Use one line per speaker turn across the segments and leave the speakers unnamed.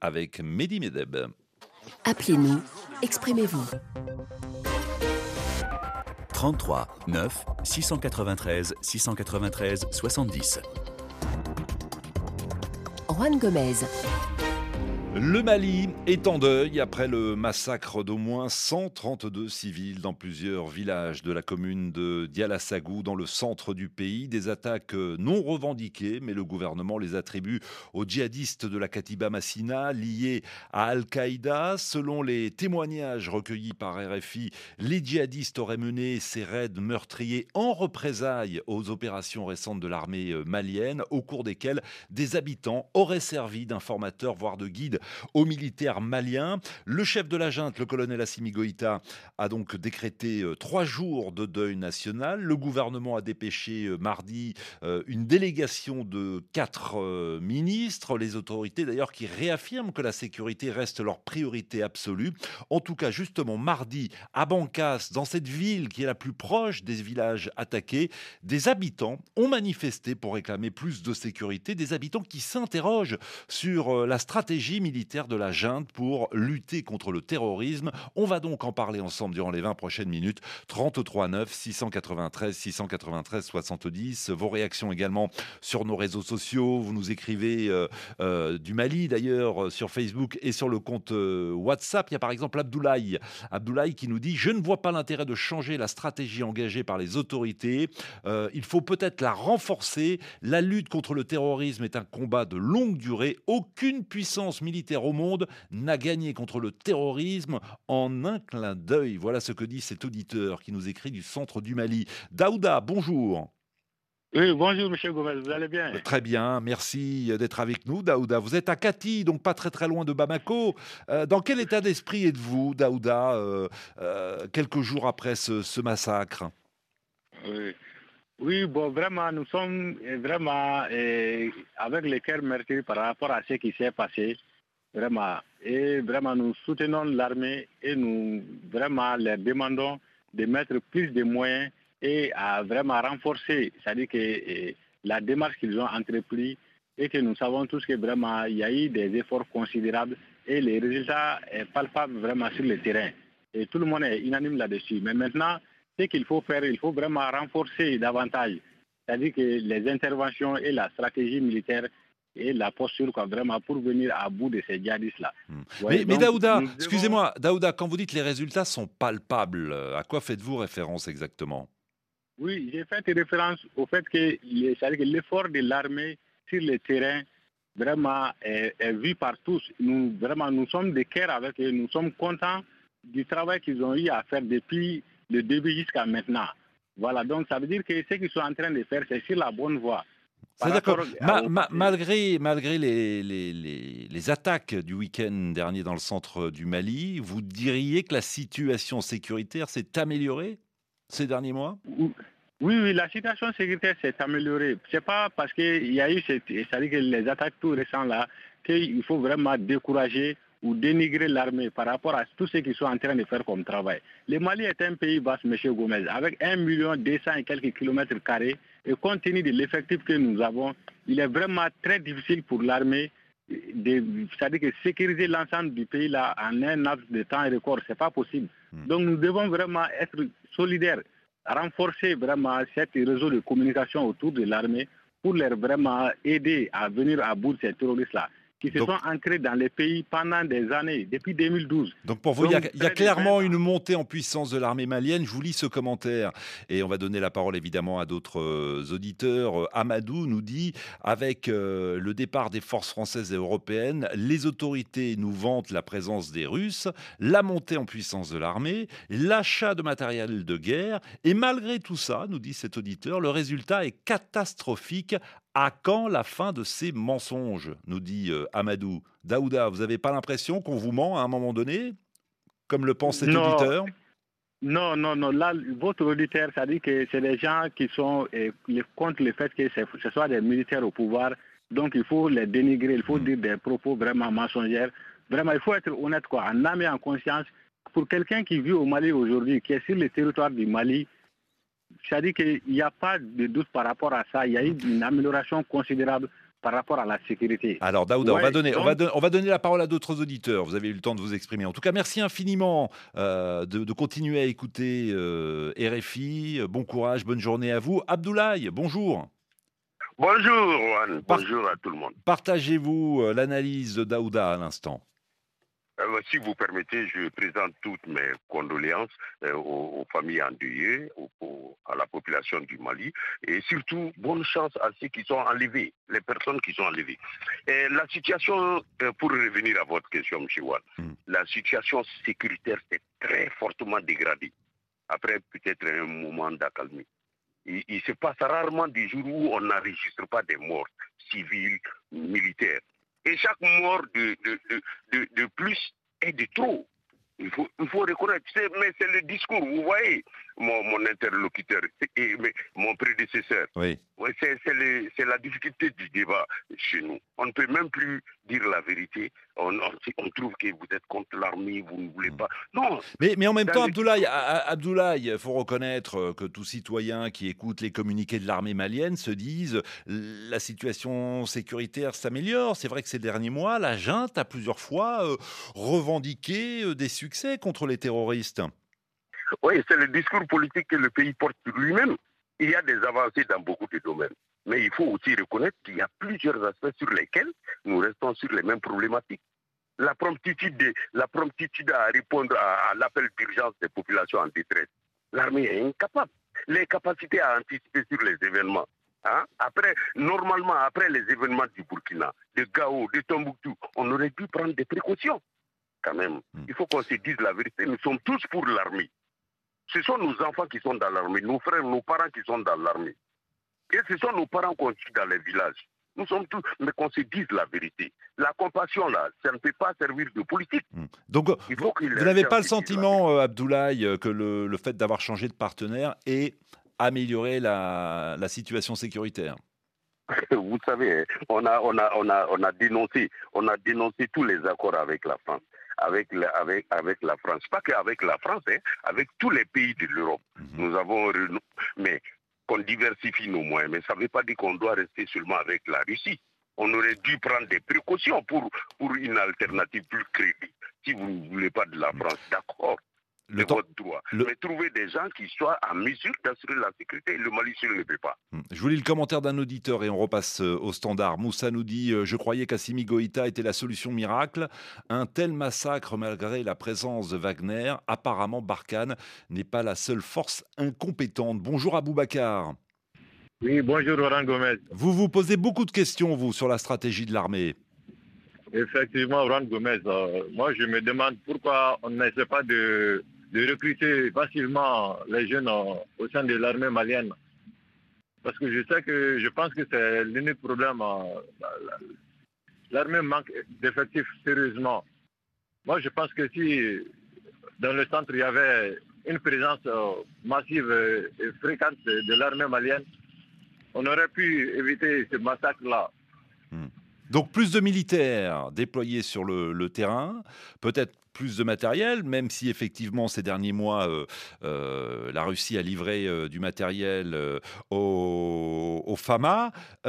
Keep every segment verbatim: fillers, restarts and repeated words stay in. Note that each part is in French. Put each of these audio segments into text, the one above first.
avec Mehdi Medeb.
Appelez-nous, exprimez-vous.
trente-trois neuf six cent quatre-vingt-treize six cent quatre-vingt-treize soixante-dix.
Juan Gomez.
Le Mali est en deuil après le massacre d'au moins cent trente-deux civils dans plusieurs villages de la commune de Dialassagou, dans le centre du pays. Des attaques non revendiquées, mais le gouvernement les attribue aux djihadistes de la Katiba Massina, liés à Al-Qaïda. Selon les témoignages recueillis par R F I, les djihadistes auraient mené ces raids meurtriers en représailles aux opérations récentes de l'armée malienne, au cours desquelles des habitants auraient servi d'informateurs, voire de guides aux militaires maliens. Le chef de la junte, le colonel Assimi Goïta, a donc décrété euh, trois jours de deuil national. Le gouvernement a dépêché euh, mardi euh, une délégation de quatre euh, ministres. Les autorités d'ailleurs qui réaffirment que la sécurité reste leur priorité absolue. En tout cas, justement, mardi, à Bankas, dans cette ville qui est la plus proche des villages attaqués, des habitants ont manifesté pour réclamer plus de sécurité. Des habitants qui s'interrogent sur euh, la stratégie militaire militaire de la junte pour lutter contre le terrorisme. On va donc en parler ensemble durant les vingt prochaines minutes. trente-trois neuf six cent quatre-vingt-treize six cent quatre-vingt-treize soixante-dix. Vos réactions également sur nos réseaux sociaux. Vous nous écrivez euh, euh, du Mali d'ailleurs sur Facebook et sur le compte euh, WhatsApp. Il y a par exemple Abdoulaye. Abdoulaye qui nous dit « Je ne vois pas l'intérêt de changer la stratégie engagée par les autorités. Euh, il faut peut-être la renforcer. La lutte contre le terrorisme est un combat de longue durée. Aucune puissance militaire au monde n'a gagné contre le terrorisme en un clin d'œil. » Voilà ce que dit cet auditeur qui nous écrit du centre du Mali. Daouda, bonjour.
Oui, bonjour M. Gomez, vous allez bien?
Très bien, merci d'être avec nous, Daouda. Vous êtes à Kati, donc pas très très loin de Bamako. Euh, dans quel état d'esprit êtes-vous, Daouda, euh, euh, quelques jours après ce, ce massacre?
Oui. Oui, bon, vraiment, nous sommes vraiment eh, avec le cœur meurtri par rapport à ce qui s'est passé. Vraiment. Et vraiment, nous soutenons l'armée et nous vraiment leur demandons de mettre plus de moyens et à vraiment renforcer, c'est-à-dire que eh, la démarche qu'ils ont entreprise et que nous savons tous que vraiment il y a eu des efforts considérables et les résultats sont palpables vraiment sur le terrain. Et tout le monde est unanime là-dessus. Mais maintenant, ce qu'il faut faire, il faut vraiment renforcer davantage, c'est-à-dire que les interventions et la stratégie militaire et la posture quoi, vraiment pour venir à bout de ces djihadistes-là.
Mmh.
Ouais,
mais, mais
donc,
Daouda,
devons...
excusez-moi, Daouda, quand vous dites les résultats sont palpables, à quoi faites-vous référence exactement?
Oui, j'ai fait référence au fait que, c'est-à-dire que l'effort de l'armée sur le terrain vraiment est, est vu par tous. Nous, vraiment, nous sommes de cœur avec eux, nous sommes contents du travail qu'ils ont eu à faire depuis le début jusqu'à maintenant. Voilà, donc ça veut dire que ce qu'ils sont en train de faire, c'est sur la bonne voie.
C'est d'accord. Ma, ma, malgré malgré les, les, les, les attaques du week-end dernier dans le centre du Mali, vous diriez que la situation sécuritaire s'est améliorée ces derniers mois?
Oui, oui, la situation sécuritaire s'est améliorée. Ce n'est pas parce qu'il y a eu cette, c'est-à-dire que les attaques tout récentes là qu'il faut vraiment décourager ou dénigrer l'armée par rapport à tout ce qu'ils sont en train de faire comme travail. Le Mali est un pays vaste, M. Gomez, avec un million deux cents et quelques kilomètres carrés. Et compte tenu de l'effectif que nous avons, il est vraiment très difficile pour l'armée de, c'est-à-dire que sécuriser l'ensemble du pays là en un laps de temps record, ce n'est pas possible. Mmh. Donc nous devons vraiment être solidaires, renforcer vraiment cet réseau de communication autour de l'armée pour leur vraiment aider à venir à bout de ces terroristes-là, qui se donc, sont ancrés dans les pays pendant des années, depuis deux mille douze.
Donc pour vous, donc, il y a, y a clairement une montée en puissance de l'armée malienne. Je vous lis ce commentaire et on va donner la parole évidemment à d'autres euh, auditeurs. Amadou nous dit, avec euh, le départ des forces françaises et européennes, les autorités nous vantent la présence des Russes, la montée en puissance de l'armée, l'achat de matériel de guerre. Et malgré tout ça, nous dit cet auditeur, le résultat est catastrophique. À quand la fin de ces mensonges, nous dit euh, Amadou. Daouda, vous n'avez pas l'impression qu'on vous ment à un moment donné, comme le pense cet
non,
auditeur?
Non, non, non. Là, votre auditeur, ça dit que c'est des gens qui sont eh, contre le fait que ce soit des militaires au pouvoir. Donc, il faut les dénigrer, il faut mmh. dire des propos vraiment mensongers. Vraiment, il faut être honnête, quoi, en âme et en conscience. Pour quelqu'un qui vit au Mali aujourd'hui, qui est sur le territoire du Mali, c'est-à-dire qu'il n'y a pas de doute par rapport à ça. Il y a eu une amélioration considérable par rapport à la sécurité.
Alors Daouda,
Ouais,
on, va donner,
donc,
on, va don- on va donner la parole à d'autres auditeurs. Vous avez eu le temps de vous exprimer. En tout cas, merci infiniment euh, de, de continuer à écouter euh, R F I. Bon courage, bonne journée à vous. Abdoulaye, bonjour.
Bonjour, Juan.
Par-
Bonjour à tout le monde.
Partagez-vous euh, l'analyse de Daouda à l'instant.
Euh, si vous permettez, je présente toutes mes condoléances euh, aux, aux familles endeuillées, aux- aux- à la population du Mali, et surtout, bonne chance à ceux qui sont enlevés, les personnes qui sont enlevées. Et la situation, euh, pour revenir à votre question, M. Juan,
Mm.
la situation sécuritaire est très fortement dégradée, après peut-être un moment d'accalmie. Il, il se passe rarement des jours où on n'enregistre pas des morts civils, militaires. Et chaque mort de, de, de, de, de plus est de trop. Il faut, il faut reconnaître. C'est- mais c'est le discours. Vous voyez, mon, mon interlocuteur, et, mais mon prédécesseur.
Oui.
Ouais, c'est, c'est, le- c'est la difficulté du débat chez nous. On ne peut même plus dire la vérité. On, on, on trouve que vous êtes contre l'armée, vous ne voulez
Mm.
pas. Non,
Mais, mais en même
Dans
temps,
les-
Abdoulaye, A- A- Abdoulaye, il faut reconnaître euh, que tout citoyen qui écoute les communiqués de l'armée malienne se dise euh, la situation sécuritaire s'améliore. C'est vrai que ces derniers mois, la junte a plusieurs fois euh, revendiqué euh, des succès contre les terroristes.
oui, c'est le discours politique que le pays porte sur lui-même. Il y a des avancées dans beaucoup de domaines. Mais il faut aussi reconnaître qu'il y a plusieurs aspects sur lesquels nous restons sur les mêmes problématiques. La promptitude, de- la promptitude à répondre à, à l'appel d'urgence des populations en détresse. L'armée est incapable. Les capacités à anticiper sur les événements. Hein? Après, normalement, après les événements du Burkina, de Gao, de Tombouctou, on aurait dû prendre des précautions. Quand même,
Mm.
il faut qu'on se dise la vérité. Nous sommes tous pour l'armée. Ce sont nos enfants qui sont dans l'armée, nos frères, nos parents qui sont dans l'armée. Et ce sont nos parents qu'on tue dans les villages. Nous sommes tous, mais qu'on se dise la vérité. La compassion, là, ça ne peut pas servir de politique.
Mm. Donc, euh,
Il faut
vous
qu'il
vous n'avez pas le
se dise la
sentiment, euh, Abdoulaye, euh, que le, le fait d'avoir changé de partenaire ait amélioré la, la situation sécuritaire?
vérité. Vous savez, on a, on, a, on, a, on, a dénoncé, on a dénoncé tous les accords avec la France. Avec la, avec, avec la France. Pas qu'avec la France, hein, avec tous les pays de l'Europe.
Mhm.
Nous avons... renou- Mais qu'on diversifie nos moyens. Mais ça ne veut pas dire qu'on doit rester seulement avec la Russie. On aurait dû prendre des précautions pour, pour une alternative plus crédible. Si vous ne voulez pas de la France, d'accord,
Le
c'est
temps-
votre droit.
le-
Mais trouver des gens qui soient en mesure d'assurer la sécurité. Le Mali seul ne peut pas.
Mm. Je vous lis le commentaire d'un auditeur et on repasse euh, au standard. Moussa nous dit euh, Je croyais qu'Assimi Goïta était la solution miracle. Un tel massacre, malgré la présence de Wagner, apparemment Barkhane n'est pas la seule force incompétente. Bonjour Aboubacar.
oui, bonjour Laurent Gomez.
Vous vous posez beaucoup de questions, vous, sur la stratégie de l'armée.
Effectivement, Laurent Gomez, euh, moi je me demande pourquoi on n'essaie pas de, de recruter facilement les jeunes euh, au sein de l'armée malienne. Parce que je sais que je pense que c'est l'unique problème. euh, la- la- L'armée manque d'effectifs sérieusement. Moi je pense que si dans le centre il y avait une présence euh, massive euh, et fréquente de, de l'armée malienne, on aurait pu éviter ce massacre-là.
Donc plus de militaires déployés sur le, le terrain, peut-être plus de matériel, même si effectivement ces derniers mois, euh, euh, la Russie a livré euh, du matériel euh, au, au Fama.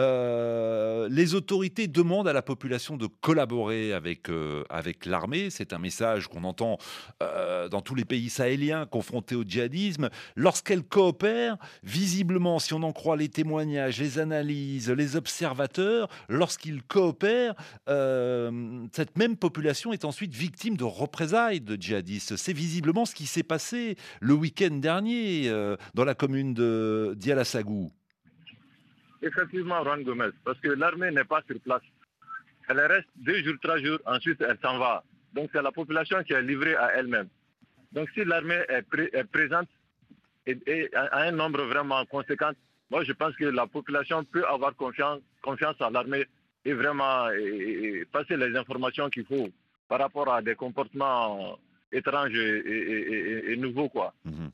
Euh, les autorités demandent à la population de collaborer avec, euh, avec l'armée. C'est un message qu'on entend euh, dans tous les pays sahéliens confrontés au djihadisme. Lorsqu'elle coopère, visiblement, si on en croit les témoignages, les analyses, les observateurs, lorsqu'ils coopèrent, euh, cette même population est ensuite victime de représailles de djihadistes. C'est visiblement ce qui s'est passé le week-end dernier euh, dans la commune de Dialassagou.
Effectivement, Juan Gomez, parce que l'armée n'est pas sur place. Elle reste deux jours, trois jours, ensuite elle s'en va. Donc c'est la population qui est livrée à elle-même. Donc si l'armée est, pré- est présente et, et à à un nombre vraiment conséquent, moi je pense que la population peut avoir confiance, confiance en l'armée et vraiment et- et- et passer les informations qu'il faut par rapport à des comportements étranges et, et- et- et nouveaux, quoi.
Mhm.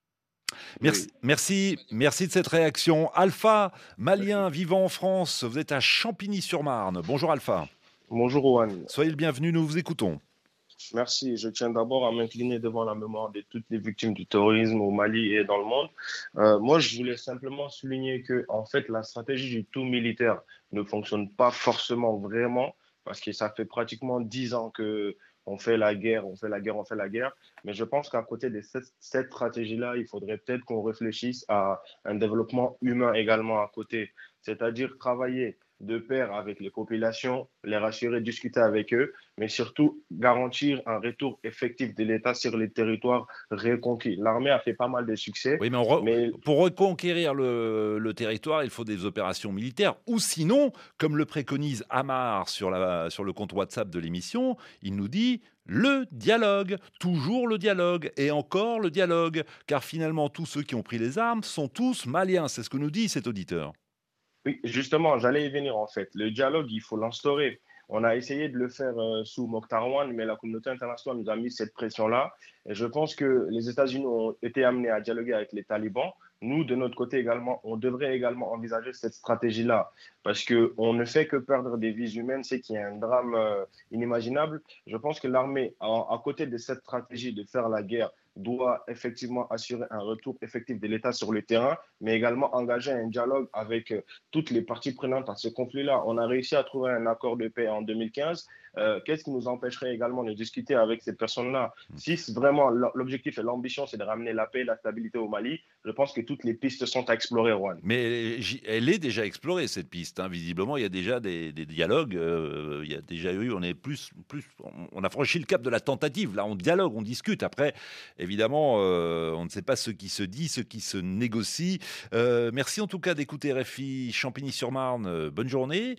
Merci, merci, merci de cette réaction. Alpha, malien vivant en France, vous êtes à Champigny-sur-Marne. Bonjour Alpha.
Bonjour Owen.
Soyez le bienvenu, nous vous écoutons.
Merci. Je tiens d'abord à m'incliner devant la mémoire de toutes les victimes du terrorisme au Mali et dans le monde. Euh, moi, je voulais simplement souligner que, en fait, la stratégie du tout militaire ne fonctionne pas forcément vraiment, parce que ça fait pratiquement dix ans que on fait la guerre, on fait la guerre, on fait la guerre. Mais je pense qu'à côté de cette, cette stratégie-là, il faudrait peut-être qu'on réfléchisse à un développement humain également à côté, c'est-à-dire travailler de pair avec les populations, les rassurer, discuter avec eux, mais surtout garantir un retour effectif de l'État sur les territoires reconquis. L'armée a fait pas mal de succès,
Oui, mais on re-
mais
pour reconquérir le, le territoire, il faut des opérations militaires. Ou sinon, comme le préconise Amar sur, la, sur le compte WhatsApp de l'émission, il nous dit le dialogue, toujours le dialogue, et encore le dialogue. Car finalement, tous ceux qui ont pris les armes sont tous maliens. C'est ce que nous dit cet auditeur.
oui, justement, j'allais y venir en fait. Le dialogue, il faut l'instaurer. On a essayé de le faire euh, sous Mokhtar Ouane, mais la communauté internationale nous a mis cette pression-là. Et je pense que les États-Unis ont été amenés à dialoguer avec les talibans. Nous, de notre côté également, on devrait également envisager cette stratégie-là. Parce qu'on ne fait que perdre des vies humaines, c'est qu'il y a un drame euh, inimaginable. Je pense que l'armée, à, à côté de cette stratégie de faire la guerre, doit effectivement assurer un retour effectif de l'État sur le terrain, mais également engager un dialogue avec euh, toutes les parties prenantes à ce conflit-là. On a réussi à trouver un accord de paix en deux mille quinze. Euh, qu'est-ce qui nous empêcherait également de discuter avec ces personnes-là? Si vraiment l'objectif et l'ambition, c'est de ramener la paix et la stabilité au Mali, je pense que toutes les pistes sont à explorer, Juan.
Mais elle est déjà explorée, cette piste. Hein. Visiblement, il y a déjà des, des dialogues. Euh, il y a déjà eu, on est plus, plus, on a franchi le cap de la tentative. Là, on dialogue, on discute. Après, évidemment, euh, on ne sait pas ce qui se dit, ce qui se négocie. Euh, merci en tout cas d'écouter R F I Champigny-sur-Marne. Bonne journée.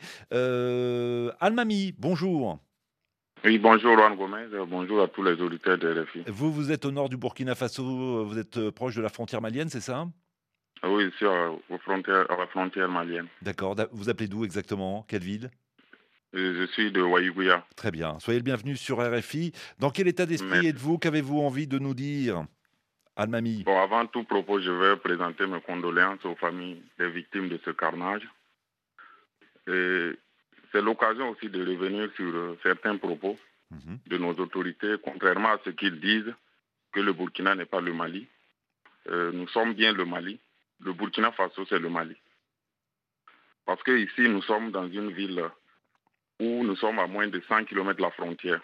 Euh, Almami, bonjour.
Oui, bonjour Juan Gomez, bonjour à tous les auditeurs de R F I.
Vous, vous êtes au nord du Burkina Faso, vous êtes proche de la frontière malienne, c'est ça?
Oui, sur aux frontières, à la frontière malienne.
D'accord. Vous appelez d'où exactement? Quelle ville?
Je suis de Waïgouya.
Très bien. Soyez le bienvenu sur R F I. Dans quel état d'esprit êtes-vous? Qu'avez-vous envie de nous dire, Almami?
Bon, avant tout propos, je vais présenter mes condoléances aux familles des victimes de ce carnage. Et c'est l'occasion aussi de revenir sur euh, certains propos mmh. de nos autorités, contrairement à ce qu'ils disent, que le Burkina n'est pas le Mali. Euh, nous sommes bien le Mali. Le Burkina Faso, c'est le Mali. Parce qu'ici, nous sommes dans une ville où nous sommes à moins de cent kilomètres de la frontière.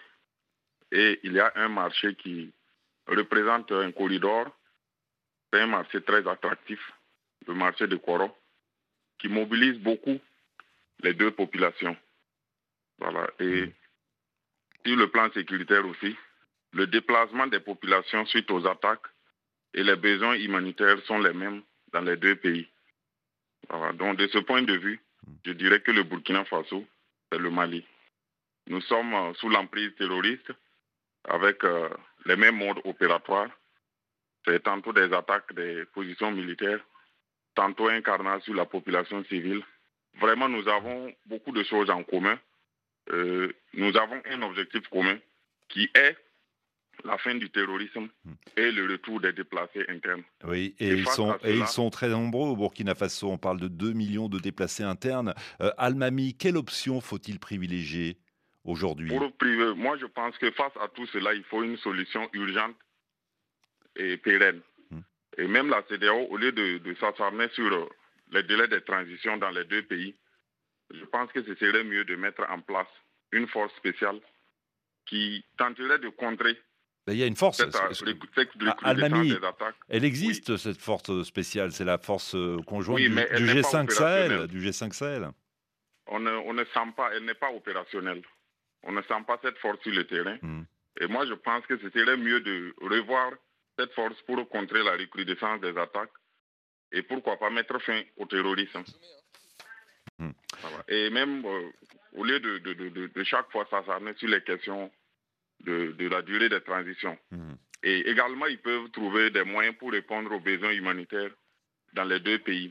Et il y a un marché qui représente un corridor. C'est un marché très attractif, le marché de Koro, qui mobilise beaucoup les deux populations. Voilà. Et sur le plan sécuritaire aussi, le déplacement des populations suite aux attaques et les besoins humanitaires sont les mêmes dans les deux pays. Voilà. Donc, de ce point de vue, je dirais que le Burkina Faso, c'est le Mali. Nous sommes euh, sous l'emprise terroriste avec euh, les mêmes modes opératoires. C'est tantôt des attaques des positions militaires, tantôt un carnage sur la population civile. Vraiment, nous avons beaucoup de choses en commun. Euh, nous avons un objectif commun qui est la fin du terrorisme et le retour des déplacés internes.
Oui, et, et, ils, sont, cela, et ils sont très nombreux au Burkina Faso. On parle de deux millions de déplacés internes. Euh, Almami, quelle option faut-il privilégier aujourd'hui?
Pour privé, moi, je pense que face à tout cela, il faut une solution urgente et pérenne. Hum. Et même la C D A O, au lieu de, de s'acharner sur les délais de transition dans les deux pays, je pense que ce serait mieux de mettre en place une force spéciale qui tenterait de contrer.
Ben, il y a une force.
Cette, cette, cette
Almami, des attaques. Elle existe, oui. Cette force spéciale. C'est la force conjointe oui, du, du, G cinq Sahel, du G cinq Sahel.
On ne, on ne sent pas, elle n'est pas opérationnelle. On ne sent pas cette force sur le terrain. Mm. Et moi, je pense que ce serait mieux de revoir cette force pour contrer la recrudescence des attaques et pourquoi pas mettre fin au terrorisme. Mm. Voilà. Et même, euh, au lieu de, de, de, de, de chaque fois s'acharner sur les questions de, de la durée des transitions. Mm. Et également, ils peuvent trouver des moyens pour répondre aux besoins humanitaires dans les deux pays.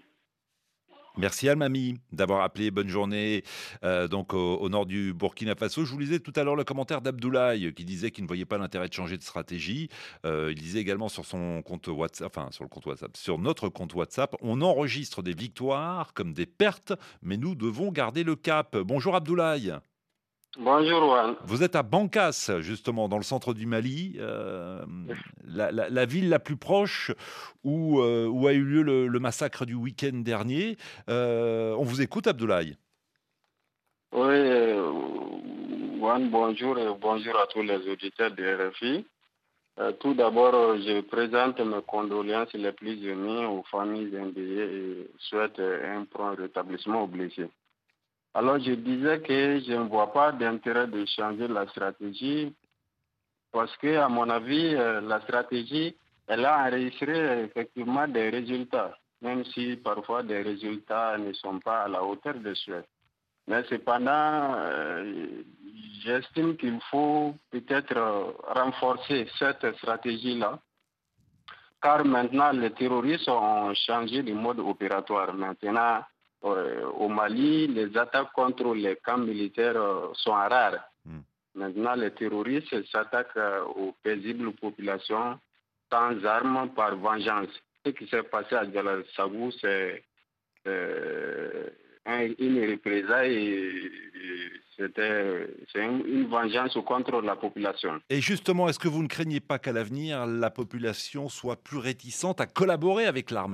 Merci Almami d'avoir appelé. Bonne journée. Euh, donc au, au nord du Burkina Faso. Je vous lisais tout à l'heure le commentaire d'Abdoulaye qui disait qu'il ne voyait pas l'intérêt de changer de stratégie. Euh, il disait également sur son compte WhatsApp, enfin sur le compte WhatsApp, sur notre compte WhatsApp, on enregistre des victoires comme des pertes, mais nous devons garder le cap. Bonjour Abdoulaye.
Bonjour Juan.
Vous êtes à Bankas, justement, dans le centre du Mali, euh, la, la, la ville la plus proche où, euh, où a eu lieu le, le massacre du week-end dernier. Euh, on vous écoute, Abdoulaye.
Oui, euh, Juan, bonjour et bonjour à tous les auditeurs de R F I. Euh, tout d'abord, je présente mes condoléances les plus émues aux familles endeuillées et souhaite un prompt rétablissement aux blessés. Alors, je disais que je ne vois pas d'intérêt de changer la stratégie parce que, à mon avis, euh, la stratégie, elle a enregistré effectivement des résultats, même si parfois des résultats ne sont pas à la hauteur de souhait. Mais cependant, euh, j'estime qu'il faut peut-être euh, renforcer cette stratégie-là, car maintenant les terroristes ont changé de mode opératoire. Maintenant, euh, au Mali, les attaques contre les camps militaires euh, sont rares. Mm. Maintenant, les terroristes s'attaquent euh, aux paisibles populations sans armes par vengeance. Ce qui s'est passé à Dialassagou, c'est euh, une représailles et c'était c'est une vengeance contre la population.
Et justement, est-ce que vous ne craignez pas qu'à l'avenir, la population soit plus réticente à collaborer avec l'armée ?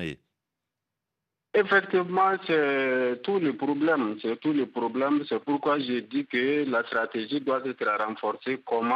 Effectivement, c'est tout le problème. C'est tout le problème. C'est pourquoi j'ai dit que la stratégie doit être renforcée. Comment ?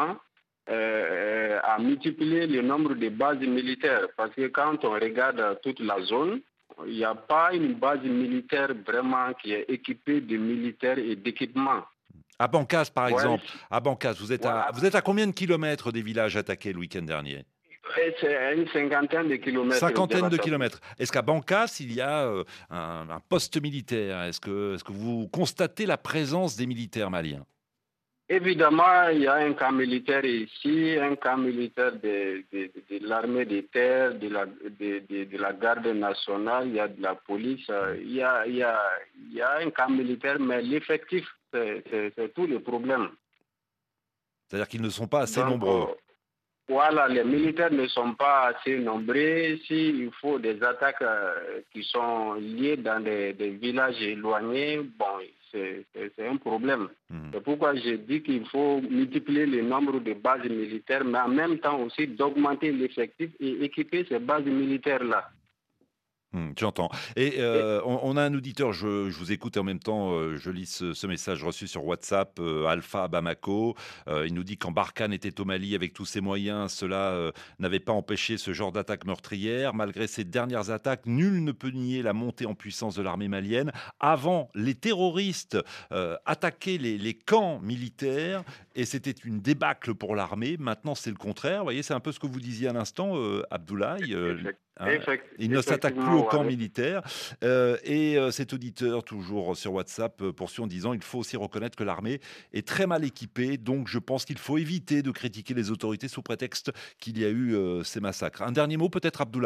Euh, à multiplier le nombre de bases militaires. Parce que quand on regarde toute la zone, il n'y a pas une base militaire vraiment qui est équipée de militaires et d'équipements.
À Bankas, par
ouais.
exemple. À Bankas, vous êtes,
voilà.
à, vous êtes à combien de kilomètres des villages attaqués le week-end dernier ?
C'est une cinquantaine de kilomètres.
Cinquantaine de kilomètres. Est-ce qu'à Bankas, il y a euh, un, un poste militaire ? Est-ce que, est-ce que vous constatez la présence des militaires maliens ?
Évidemment, il y a un camp militaire ici, un camp militaire de, de, de, de l'armée de terre, de la, de, de, de la garde nationale, il y a de la police, il y a, il y a, il y a un camp militaire, mais l'effectif, c'est, c'est, c'est tout le problème.
C'est-à-dire qu'ils ne sont pas assez
Donc,
nombreux.
Euh, voilà, les militaires ne sont pas assez nombreux. S'il faut des attaques euh, qui sont liées dans des, des villages éloignés, bon, c'est, c'est, c'est un problème. Mmh. C'est pourquoi j'ai dit qu'il faut multiplier le nombre de bases militaires, mais en même temps aussi d'augmenter l'effectif et équiper ces bases militaires-là.
Mmh, j'entends. Et, euh, et on, on a un auditeur, je, je vous écoute et en même temps, euh, je lis ce, ce message reçu sur WhatsApp, euh, Alpha Bamako. Euh, il nous dit quand Barkhane était au Mali avec tous ses moyens, cela euh, n'avait pas empêché ce genre d'attaque meurtrière. Malgré ces dernières attaques, nul ne peut nier la montée en puissance de l'armée malienne. Avant, les terroristes euh, attaquaient les, les camps militaires et c'était une débâcle pour l'armée. Maintenant, c'est le contraire. Vous voyez, c'est un peu ce que vous disiez à l'instant, euh, Abdoulaye. Euh, Hein, il ne s'attaque plus au camp ouais. militaire. Euh, et euh, cet auditeur, toujours sur WhatsApp, euh, poursuit en disant il faut aussi reconnaître que l'armée est très mal équipée. Donc, je pense qu'il faut éviter de critiquer les autorités sous prétexte qu'il y a eu euh, ces massacres. Un dernier mot, peut-être, Abdoulaye ?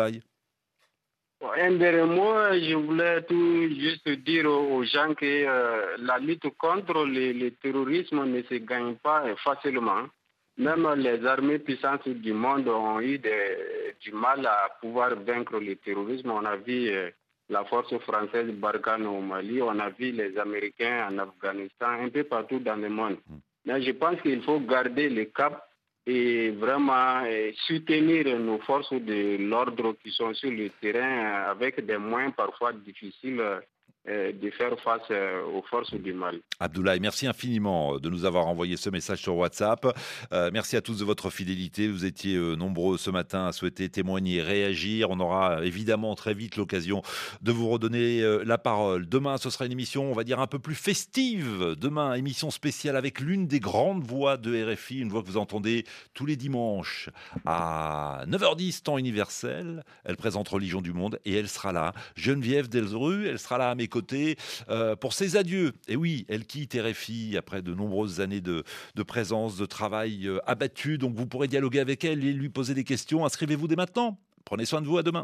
Un dernier mot, je voulais tout juste dire aux gens que euh, la lutte contre le, le terrorisme ne se gagne pas facilement. Même les armées puissantes du monde ont eu des, du mal à pouvoir vaincre le terrorisme. On a vu euh, la force française Barkhane au Mali, on a vu les Américains en Afghanistan, un peu partout dans le monde. Mais je pense qu'il faut garder le cap et vraiment euh, soutenir nos forces de l'ordre qui sont sur le terrain avec des moyens parfois difficiles de faire face aux forces du mal.
Abdoulaye, merci infiniment de nous avoir envoyé ce message sur WhatsApp. Euh, merci à tous de votre fidélité. Vous étiez euh, nombreux ce matin à souhaiter témoigner, réagir. On aura évidemment très vite l'occasion de vous redonner euh, la parole. Demain, ce sera une émission, on va dire, un peu plus festive. Demain, émission spéciale avec l'une des grandes voix de R F I, une voix que vous entendez tous les dimanches à neuf heures dix, temps universel. Elle présente Religion du Monde et elle sera là. Geneviève Delzru, elle sera là à mes côtés euh, pour ses adieux. Et oui, elle quitte R F I après de nombreuses années de, de présence, de travail euh, abattu. Donc vous pourrez dialoguer avec elle et lui poser des questions. Inscrivez-vous dès maintenant. Prenez soin de vous, à demain.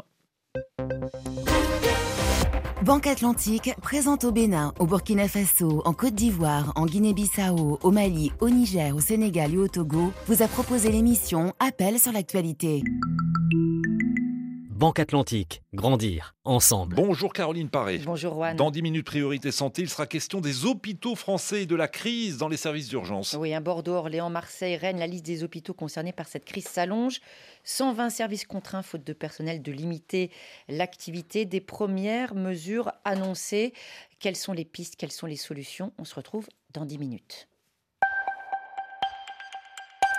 Banque Atlantique présente au Bénin, au Burkina Faso, en Côte d'Ivoire, en Guinée-Bissau, au Mali, au Niger, au Sénégal et au Togo vous a proposé l'émission Appel sur l'actualité.
Banque Atlantique, grandir ensemble.
Bonjour Caroline Paré.
Bonjour Juan.
Dans dix minutes Priorité Santé, il sera question des hôpitaux français et de la crise dans les services d'urgence.
Oui, à Bordeaux, Orléans, Marseille, Rennes, la liste des hôpitaux concernés par cette crise s'allonge. cent vingt services contraints faute de personnel de limiter l'activité. Des premières mesures annoncées. Quelles sont les pistes, quelles sont les solutions? On se retrouve dans dix minutes.